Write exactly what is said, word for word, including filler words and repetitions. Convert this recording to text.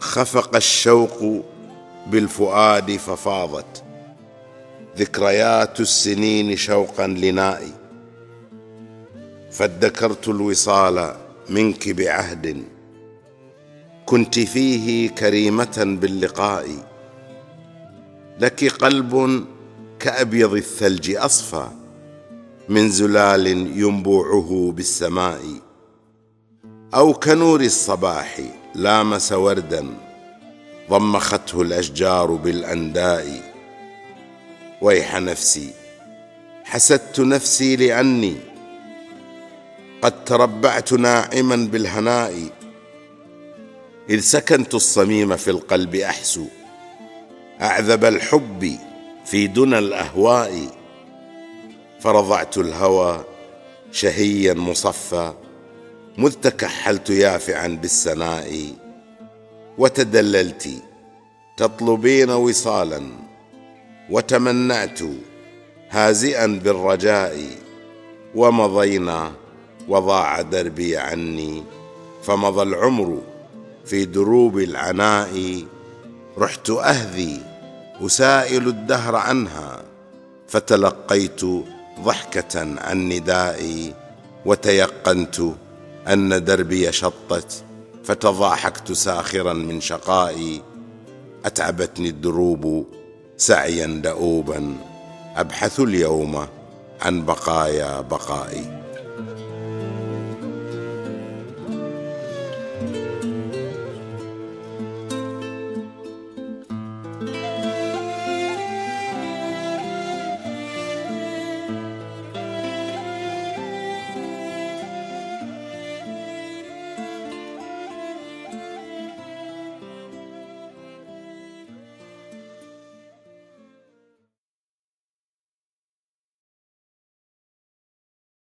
خفق الشوق بالفؤاد ففاضت ذكريات السنين شوقا لنائي، فادكرت الوصال منك بعهد كنت فيه كريمة باللقاء، لك قلب كأبيض الثلج أصفى من زلال ينبوعه بالسماء، أو كنور الصباح لامس وردا ضمخته الأشجار بالأنداء. ويح نفسي حسدت نفسي لأني قد تربعت ناعما بالهناء، إذ سكنت الصميم في القلب أحسو أعذب الحب في دنى الأهواء، فرضعت الهوى شهيا مصفى مذ تكحلت يافعا بالسناء، وتدللت تطلبين وصالا وتمنعت هازئا بالرجاء، ومضينا وضاع دربي عني فمضى العمر في دروب العناء، رحت أهذي أسائل الدهر عنها فتلقيت ضحكة عن ندائي، وتيقنت أن دربي شطت فتضاحكت ساخرا من شقائي، أتعبتني الدروب سعيا دؤوبا أبحث اليوم عن بقايا بقائي.